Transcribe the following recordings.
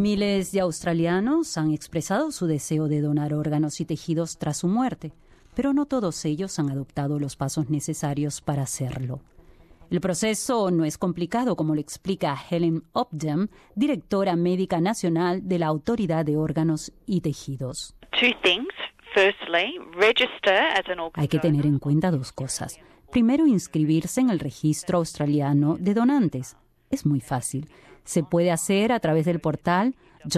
Miles de australianos han expresado su deseo de donar órganos y tejidos tras su muerte, pero no todos ellos han adoptado los pasos necesarios para hacerlo. El proceso no es complicado, como lo explica Helen Opdam, directora médica nacional de la Autoridad de Órganos y Tejidos. Hay que tener en cuenta dos cosas. Primero, inscribirse en el registro australiano de donantes. Es muy fácil. Se puede hacer a través del portal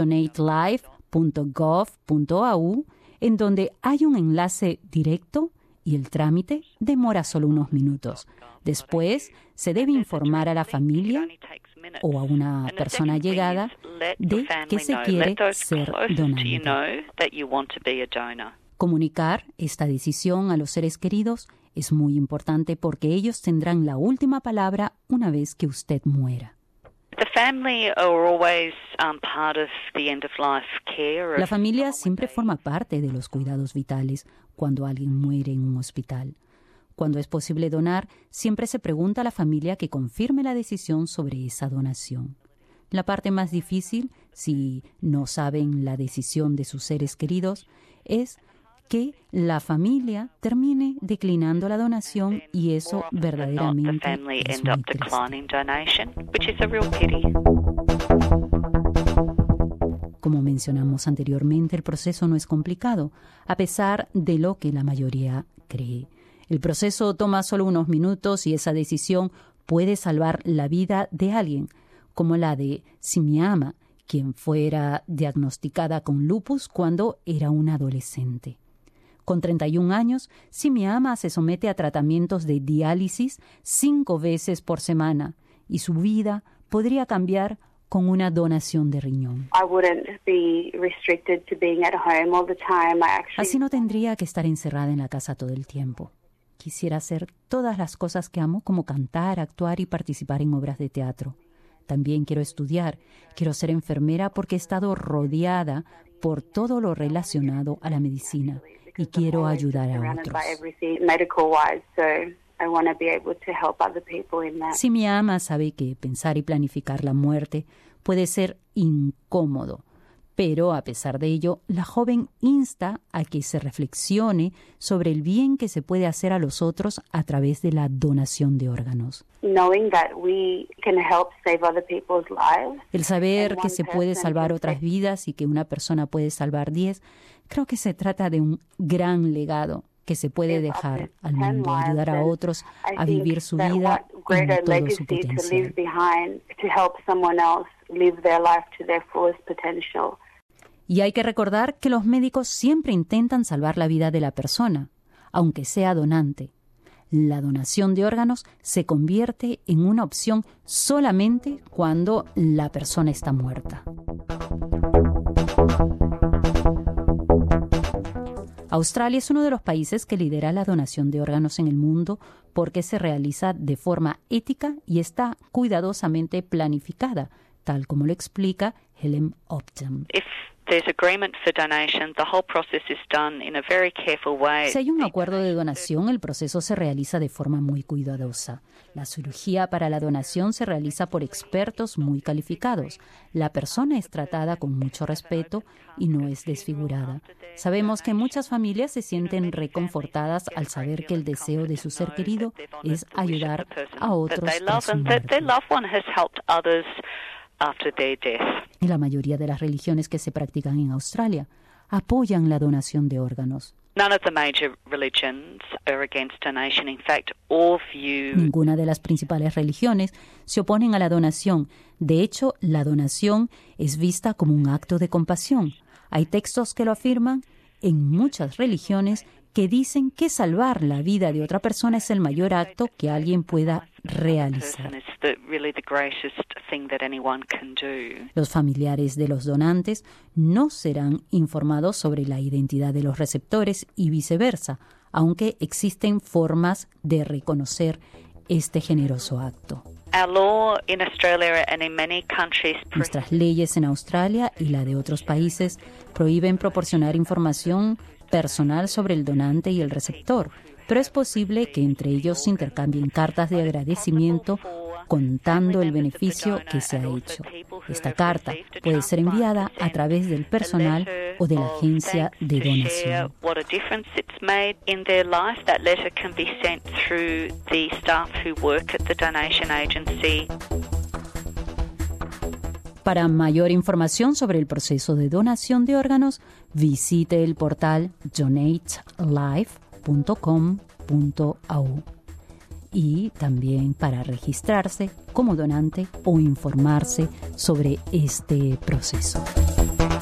donatelife.gov.au, en donde hay un enlace directo y el trámite demora solo unos minutos. Después, se debe informar a la familia o a una persona allegada de que se quiere ser donante. Comunicar esta decisión a los seres queridos es muy importante porque ellos tendrán la última palabra una vez que usted muera. La familia siempre forma parte de los cuidados vitales cuando alguien muere en un hospital. Cuando es posible donar, siempre se pregunta a la familia que confirme la decisión sobre esa donación. La parte más difícil, si no saben la decisión de sus seres queridos, es que la familia termine declinando la donación y eso verdaderamente es muy triste. Como mencionamos anteriormente, el proceso no es complicado, a pesar de lo que la mayoría cree. El proceso toma solo unos minutos y esa decisión puede salvar la vida de alguien, como la de Simiama, quien fuera diagnosticada con lupus cuando era una adolescente. Con 31 años, Simiama se somete a tratamientos de diálisis 5 veces por semana y su vida podría cambiar con una donación de riñón. Así no tendría que estar encerrada en la casa todo el tiempo. Quisiera hacer todas las cosas que amo, como cantar, actuar y participar en obras de teatro. También quiero estudiar, quiero ser enfermera porque he estado rodeada por todo lo relacionado a la medicina y quiero ayudar a otros. Simiama sabe que pensar y planificar la muerte puede ser incómodo, pero a pesar de ello, la joven insta a que se reflexione sobre el bien que se puede hacer a los otros a través de la donación de órganos. El saber que se puede salvar otras vidas y que una persona puede salvar 10, creo que se trata de un gran legado que se puede dejar al mundo, ayudar a otros a vivir su vida en todo su potencial. Y hay que recordar que los médicos siempre intentan salvar la vida de la persona, aunque sea donante. La donación de órganos se convierte en una opción solamente cuando la persona está muerta. Australia es uno de los países que lidera la donación de órganos en el mundo porque se realiza de forma ética y está cuidadosamente planificada, tal como lo explica Helen Opdam. Si hay un acuerdo de donación, el proceso se realiza de forma muy cuidadosa. La cirugía para la donación se realiza por expertos muy calificados. La persona es tratada con mucho respeto y no es desfigurada. Sabemos que muchas familias se sienten reconfortadas al saber que el deseo de su ser querido es ayudar a otros tras su muerte. Y la mayoría de las religiones que se practican en Australia apoyan la donación de órganos. Ninguna de las principales religiones se oponen a la donación. De hecho, la donación es vista como un acto de compasión. Hay textos que lo afirman en muchas religiones que dicen que salvar la vida de otra persona es el mayor acto que alguien pueda realizar. Los familiares de los donantes no serán informados sobre la identidad de los receptores y viceversa, aunque existen formas de reconocer este generoso acto. Nuestras leyes en Australia y la de otros países prohíben proporcionar información personal sobre el donante y el receptor, pero es posible que entre ellos se intercambien cartas de agradecimiento contando el beneficio que se ha hecho. Esta carta puede ser enviada a través del personal o de la agencia de donación. Para mayor información sobre el proceso de donación de órganos, visite el portal donatelife.com.au. Y también para registrarse como donante o informarse sobre este proceso.